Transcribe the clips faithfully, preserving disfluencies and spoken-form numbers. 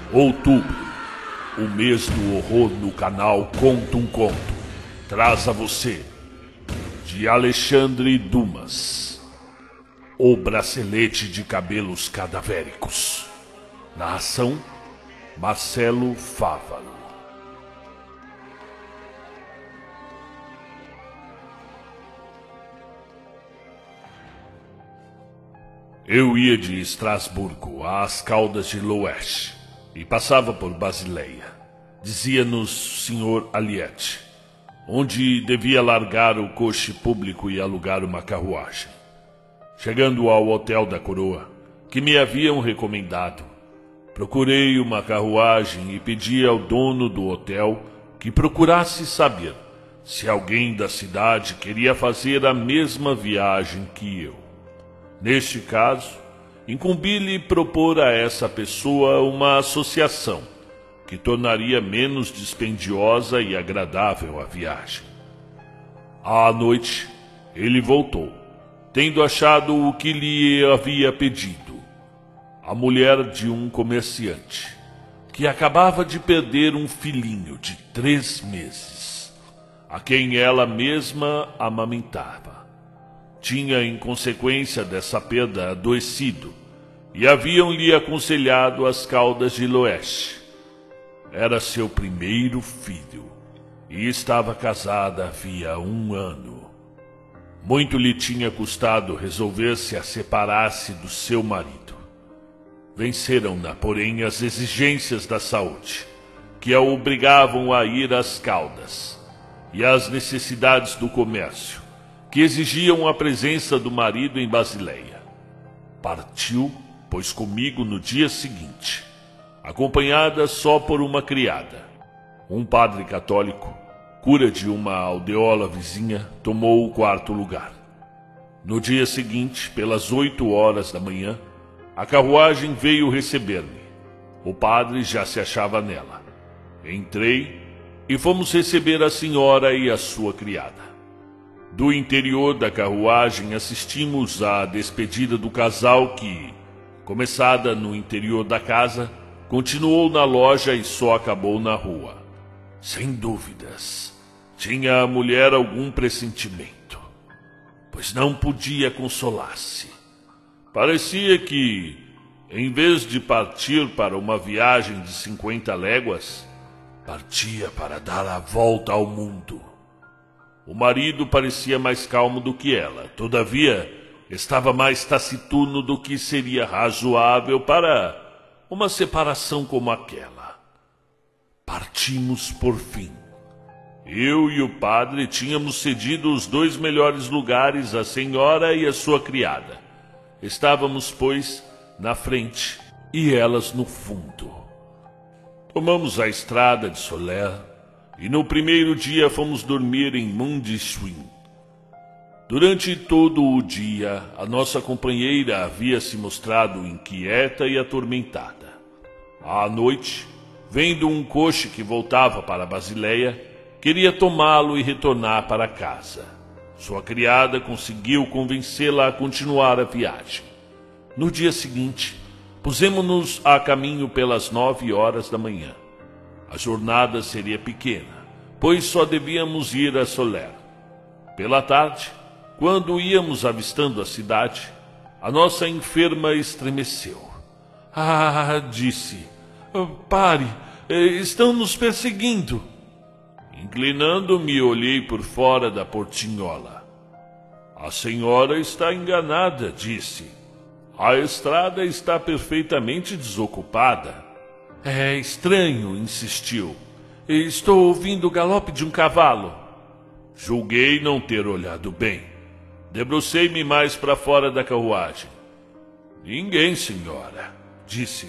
Outubro, o mês do horror no canal Conta um Conto, traz a você, de Alexandre Dumas, O Bracelete de Cabelos Cadavéricos. Narração, Marcelo Fávaro. Eu ia de Estrasburgo às Caldas de Loesch e passava por Basileia, dizia-nos senhor Aliette, onde devia largar o coche público e alugar uma carruagem. Chegando ao Hotel da Coroa, que me haviam recomendado, procurei uma carruagem e pedi ao dono do hotel que procurasse saber se alguém da cidade queria fazer a mesma viagem que eu. Neste caso, incumbi-lhe propor a essa pessoa uma associação que tornaria menos dispendiosa e agradável a viagem. À noite, ele voltou, tendo achado o que lhe havia pedido: a mulher de um comerciante, que acabava de perder um filhinho de três meses, a quem ela mesma amamentava. Tinha, em consequência dessa perda, adoecido, e haviam-lhe aconselhado as Caldas de Loesch. Era seu primeiro filho, e estava casada havia um ano. Muito lhe tinha custado resolver-se a separar-se do seu marido. Venceram-na, porém, as exigências da saúde, que a obrigavam a ir às Caldas, e as necessidades do comércio, que exigiam a presença do marido em Basileia. Partiu, pois, comigo no dia seguinte, acompanhada só por uma criada. Um padre católico, cura de uma aldeola vizinha, tomou o quarto lugar. No dia seguinte, pelas oito horas da manhã, a carruagem veio receber-me. O padre já se achava nela. Entrei e fomos receber a senhora e a sua criada. Do interior da carruagem assistimos à despedida do casal que, começada no interior da casa, continuou na loja e só acabou na rua. Sem dúvidas, tinha a mulher algum pressentimento, pois não podia consolar-se. Parecia que, em vez de partir para uma viagem de cinquenta léguas, partia para dar a volta ao mundo. O marido parecia mais calmo do que ela, todavia estava mais taciturno do que seria razoável para uma separação como aquela. Partimos por fim. Eu e o padre tínhamos cedido os dois melhores lugares à senhora e à sua criada. Estávamos, pois, na frente e elas no fundo. Tomamos a estrada de Soler, e no primeiro dia fomos dormir em Mundschwin. Durante todo o dia, a nossa companheira havia se mostrado inquieta e atormentada. À noite, vendo um coche que voltava para Basileia, queria tomá-lo e retornar para casa. Sua criada conseguiu convencê-la a continuar a viagem. No dia seguinte, pusemo-nos a caminho pelas nove horas da manhã. A jornada seria pequena, pois só devíamos ir a Soler. Pela tarde, quando íamos avistando a cidade, a nossa enferma estremeceu. Ah, disse, pare, estão nos perseguindo. Inclinando-me, olhei por fora da portinhola. A senhora está enganada, disse. A estrada está perfeitamente desocupada. É estranho, insistiu. Estou ouvindo o galope de um cavalo. Julguei não ter olhado bem. Debrucei-me mais para fora da carruagem. Ninguém, senhora, disse-lhe.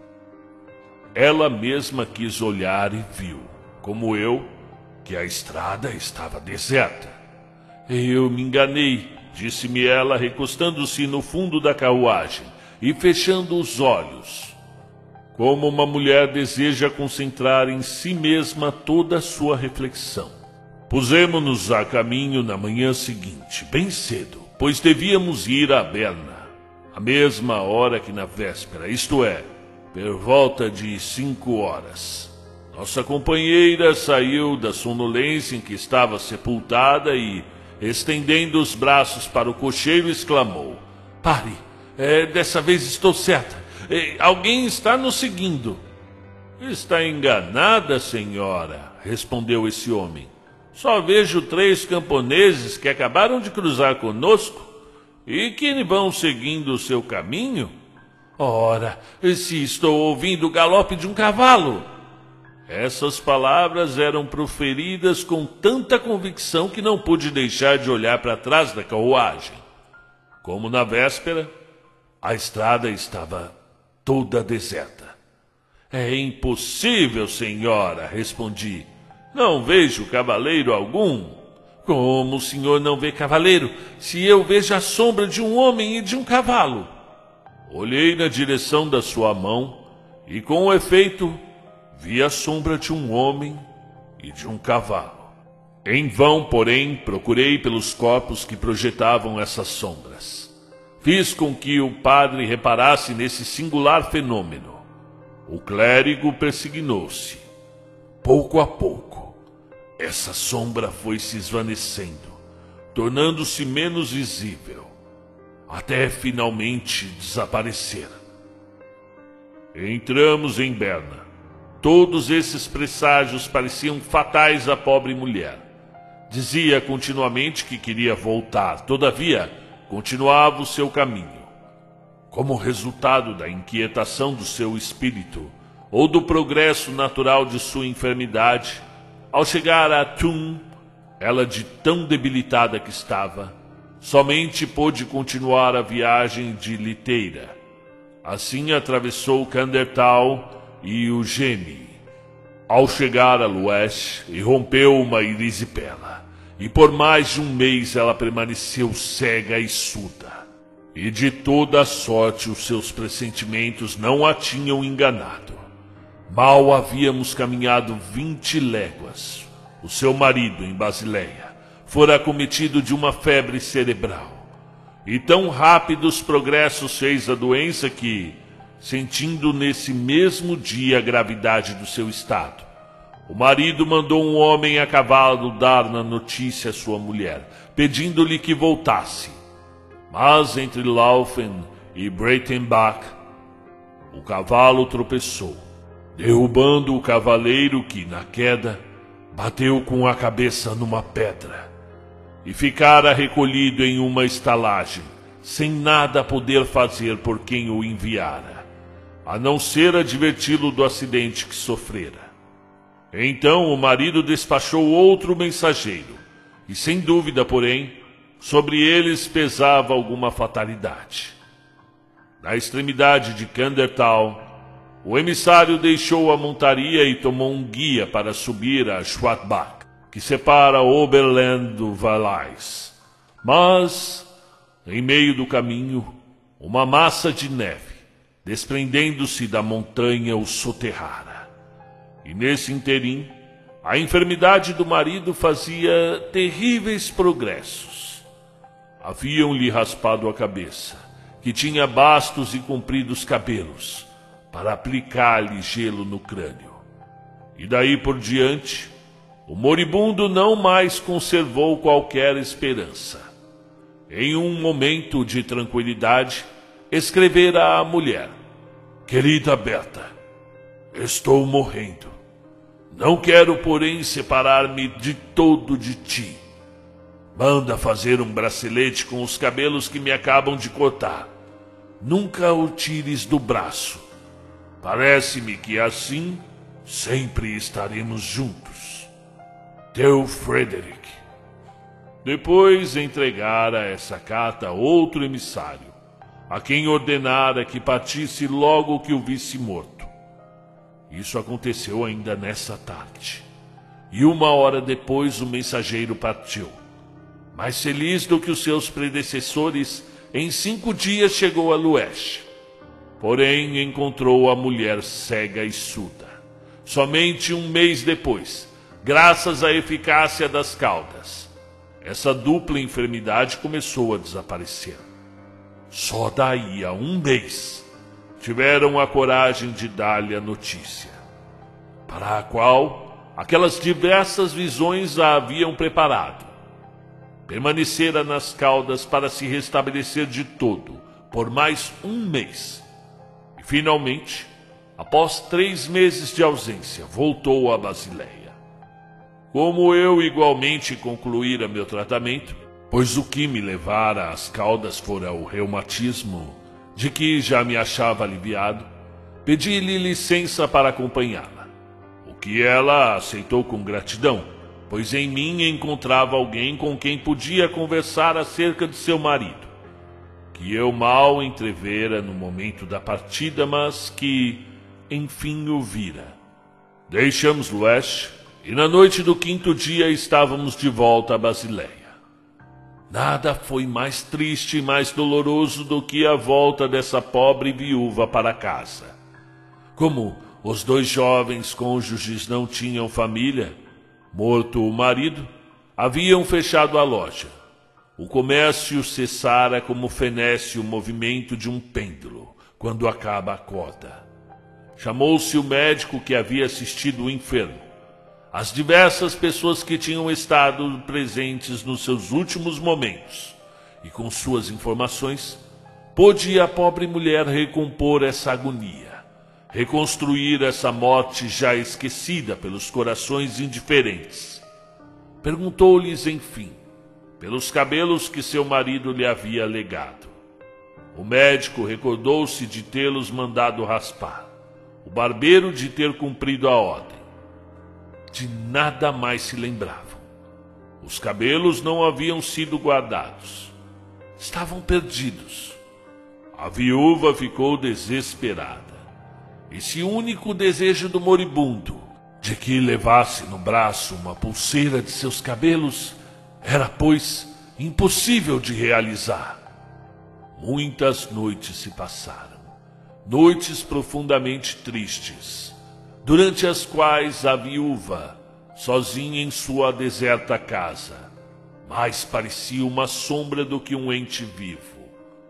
Ela mesma quis olhar e viu, como eu, que a estrada estava deserta. Eu me enganei, disse-me ela, recostando-se no fundo da carruagem e fechando os olhos, como uma mulher deseja concentrar em si mesma toda a sua reflexão. Pusemo-nos a caminho na manhã seguinte, bem cedo, pois devíamos ir a Berna, à mesma hora que na véspera, isto é, por volta de cinco horas. Nossa companheira saiu da sonolência em que estava sepultada e, estendendo os braços para o cocheiro, exclamou: "Pare, é, dessa vez estou certa. É, alguém está nos seguindo." "Está enganada, senhora", respondeu esse homem. "Só vejo três camponeses que acabaram de cruzar conosco e que vão seguindo o seu caminho." "Ora, se estou ouvindo o galope de um cavalo." Essas palavras eram proferidas com tanta convicção que não pude deixar de olhar para trás da carruagem. Como na véspera, a estrada estava toda deserta. "É impossível, senhora", respondi. "Não vejo cavaleiro algum." "Como o senhor não vê cavaleiro, se eu vejo a sombra de um homem e de um cavalo?" Olhei na direção da sua mão e, com efeito, vi a sombra de um homem e de um cavalo. Em vão, porém, procurei pelos corpos que projetavam essas sombras. Fiz com que o padre reparasse nesse singular fenômeno. O clérigo persignou-se. Pouco a pouco, essa sombra foi se esvanecendo, tornando-se menos visível, até finalmente desaparecer. Entramos em Berna. Todos esses presságios pareciam fatais à pobre mulher. Dizia continuamente que queria voltar, todavia continuava o seu caminho. Como resultado da inquietação do seu espírito ou do progresso natural de sua enfermidade, ao chegar a Thun, ela, de tão debilitada que estava, somente pôde continuar a viagem de liteira. Assim atravessou Kandertal e o Geme. Ao chegar a Luesch, irrompeu uma erisipela, e por mais de um mês ela permaneceu cega e surda. E de toda a sorte os seus pressentimentos não a tinham enganado. Mal havíamos caminhado vinte léguas. O seu marido, em Basileia, fora acometido de uma febre cerebral. E tão rápidos progressos fez a doença que, sentindo nesse mesmo dia a gravidade do seu estado, o marido mandou um homem a cavalo dar na notícia à sua mulher, pedindo-lhe que voltasse. Mas entre Laufen e Breitenbach, o cavalo tropeçou, derrubando o cavaleiro que, na queda, bateu com a cabeça numa pedra e ficara recolhido em uma estalagem, sem nada poder fazer por quem o enviara, a não ser adverti-lo do acidente que sofrera. Então o marido despachou outro mensageiro, e sem dúvida, porém, sobre eles pesava alguma fatalidade. Na extremidade de Kandertal, o emissário deixou a montaria e tomou um guia para subir a Schwarzbach, que separa Oberland do Valais. Mas, em meio do caminho, uma massa de neve, desprendendo-se da montanha, o soterrara. E nesse interim, a enfermidade do marido fazia terríveis progressos. Haviam-lhe raspado a cabeça, que tinha bastos e compridos cabelos, para aplicar-lhe gelo no crânio. E daí por diante, o moribundo não mais conservou qualquer esperança. Em um momento de tranquilidade, escrevera à mulher: "Querida Berta, estou morrendo. Não quero, porém, separar-me de todo de ti. Manda fazer um bracelete com os cabelos que me acabam de cortar. Nunca o tires do braço. Parece-me que assim sempre estaremos juntos. Teu Frederick." Depois entregara essa carta a outro emissário, a quem ordenara que partisse logo que o visse morto. Isso aconteceu ainda nessa tarde. E uma hora depois o mensageiro partiu. Mais feliz do que os seus predecessores, em cinco dias chegou a Luesch. Porém encontrou a mulher cega e surda. Somente um mês depois, graças à eficácia das caudas, essa dupla enfermidade começou a desaparecer. Só daí a um mês tiveram a coragem de dar-lhe a notícia, para a qual aquelas diversas visões a haviam preparado. Permanecera nas caudas para se restabelecer de todo por mais um mês. E, finalmente, após três meses de ausência, voltou a Basileia. Como eu igualmente concluíra meu tratamento, pois o que me levara às caudas fora o reumatismo, de que já me achava aliviado, pedi-lhe licença para acompanhá-la, o que ela aceitou com gratidão, pois em mim encontrava alguém com quem podia conversar acerca de seu marido, que eu mal entrevera no momento da partida, mas que, enfim, o vira. Deixamos Loeche, e na noite do quinto dia estávamos de volta a Basileia. Nada foi mais triste e mais doloroso do que a volta dessa pobre viúva para casa. Como os dois jovens cônjuges não tinham família, morto o marido, haviam fechado a loja. O comércio cessara como fenece o movimento de um pêndulo quando acaba a corda. Chamou-se o médico que havia assistido o enfermo, as diversas pessoas que tinham estado presentes nos seus últimos momentos, e com suas informações, pôde a pobre mulher recompor essa agonia, reconstruir essa morte já esquecida pelos corações indiferentes. Perguntou-lhes, enfim, pelos cabelos que seu marido lhe havia legado. O médico recordou-se de tê-los mandado raspar, o barbeiro de ter cumprido a ordem. De nada mais se lembravam. Os cabelos não haviam sido guardados. Estavam perdidos. A viúva ficou desesperada. Esse único desejo do moribundo, de que levasse no braço uma pulseira de seus cabelos, era, pois, impossível de realizar. Muitas noites se passaram. Noites profundamente tristes, durante as quais a viúva, sozinha em sua deserta casa, mais parecia uma sombra do que um ente vivo.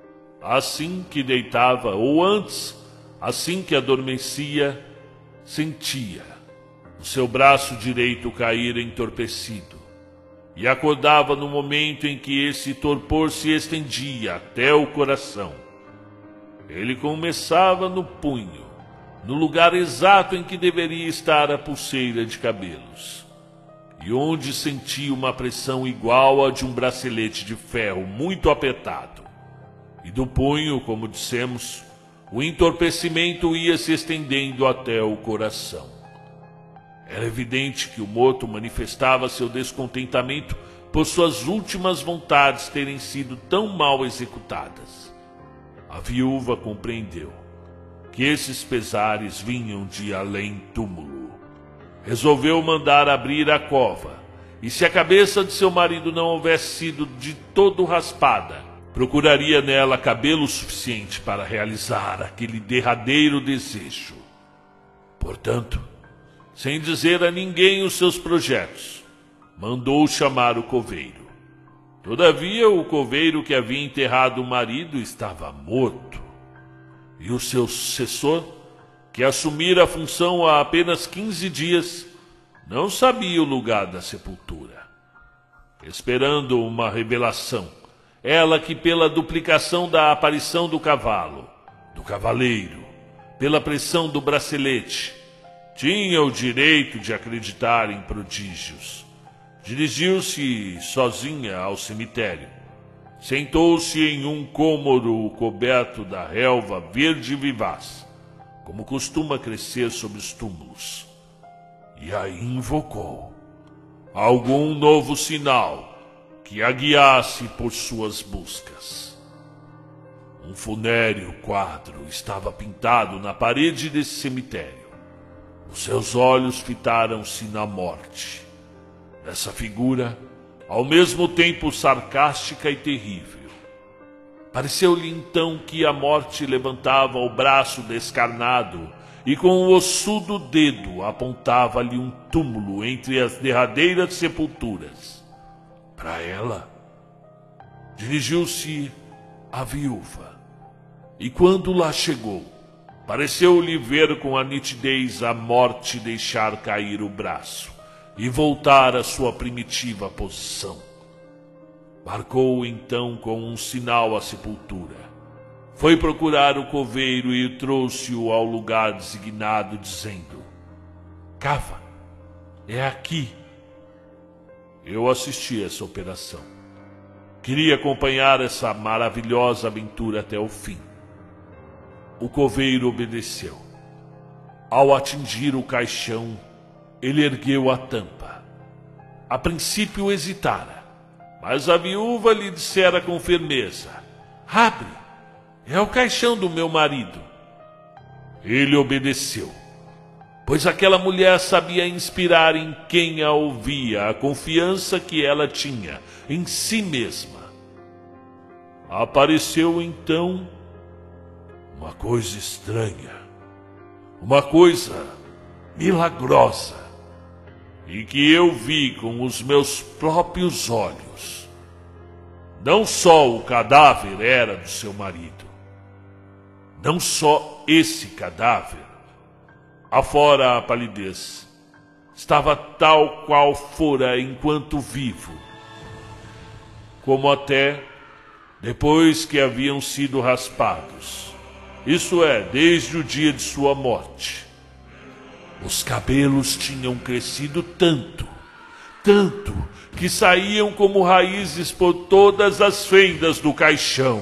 Assim que deitava, ou antes, assim que adormecia, sentia o seu braço direito cair entorpecido, e acordava no momento em que esse torpor se estendia até o coração. Ele começava no punho, no lugar exato em que deveria estar a pulseira de cabelos, e onde sentia uma pressão igual à de um bracelete de ferro muito apertado. E do punho, como dissemos, o entorpecimento ia se estendendo até o coração. Era evidente que o morto manifestava seu descontentamento por suas últimas vontades terem sido tão mal executadas. A viúva compreendeu que esses pesares vinham de além-túmulo. Resolveu mandar abrir a cova, e se a cabeça de seu marido não houvesse sido de todo raspada, procuraria nela cabelo suficiente para realizar aquele derradeiro desejo. Portanto, sem dizer a ninguém os seus projetos, mandou chamar o coveiro. Todavia, o coveiro que havia enterrado o marido estava morto, e o seu sucessor, que assumira a função há apenas quinze dias, não sabia o lugar da sepultura. Esperando uma revelação, ela que pela duplicação da aparição do cavalo, do cavaleiro, pela pressão do bracelete, tinha o direito de acreditar em prodígios, dirigiu-se sozinha ao cemitério. Sentou-se em um cômodo coberto da relva verde vivaz, como costuma crescer sobre os túmulos, e aí invocou algum novo sinal que a guiasse por suas buscas. Um funéreo quadro estava pintado na parede desse cemitério. Os seus olhos fitaram-se na morte. Essa figura, ao mesmo tempo sarcástica e terrível. Pareceu-lhe então que a morte levantava o braço descarnado e com o ossudo dedo apontava-lhe um túmulo entre as derradeiras sepulturas. Para ela, dirigiu-se à viúva, e quando lá chegou, Pareceu-lhe ver com a nitidez a morte deixar cair o braço e voltar à sua primitiva posição. Marcou então com um sinal a sepultura. Foi procurar o coveiro e trouxe-o ao lugar designado, dizendo: "Cava, é aqui." Eu assisti a essa operação. Queria acompanhar essa maravilhosa aventura até o fim. O coveiro obedeceu. Ao atingir o caixão, ele ergueu a tampa. A princípio hesitara, mas a viúva lhe dissera com firmeza: "Abre, é o caixão do meu marido." Ele obedeceu, pois aquela mulher sabia inspirar em quem a ouvia a confiança que ela tinha em si mesma. Apareceu então uma coisa estranha, uma coisa milagrosa, e que eu vi com os meus próprios olhos. Não só o cadáver era do seu marido, não só esse cadáver, afora a palidez, estava tal qual fora enquanto vivo, como até depois que haviam sido raspados, isso é, desde o dia de sua morte. Os cabelos tinham crescido tanto, tanto, que saíam como raízes por todas as fendas do caixão.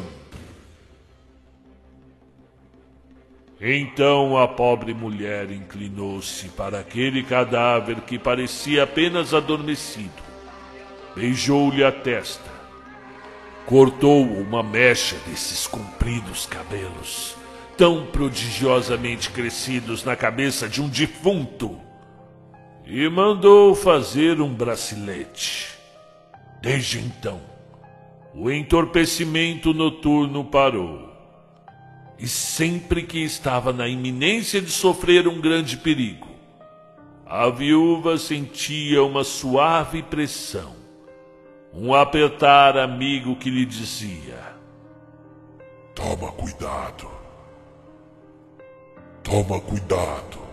Então a pobre mulher inclinou-se para aquele cadáver que parecia apenas adormecido, beijou-lhe a testa, cortou uma mecha desses compridos cabelos, tão prodigiosamente crescidos na cabeça de um defunto, e mandou fazer um bracelete. Desde então, o entorpecimento noturno parou, e sempre que estava na iminência de sofrer um grande perigo, a viúva sentia uma suave pressão, um apertar amigo que lhe dizia: "Toma cuidado, toma cuidado."